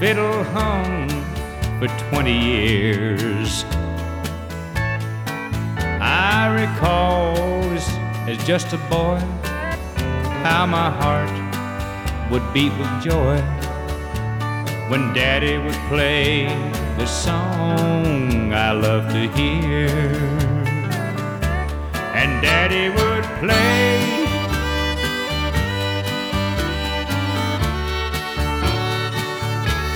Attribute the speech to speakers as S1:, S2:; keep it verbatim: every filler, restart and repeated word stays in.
S1: fiddle hung for twenty years. I recall as, as just a boy how my heart would beat with joy when Daddy would play the song I love to hear. And Daddy would play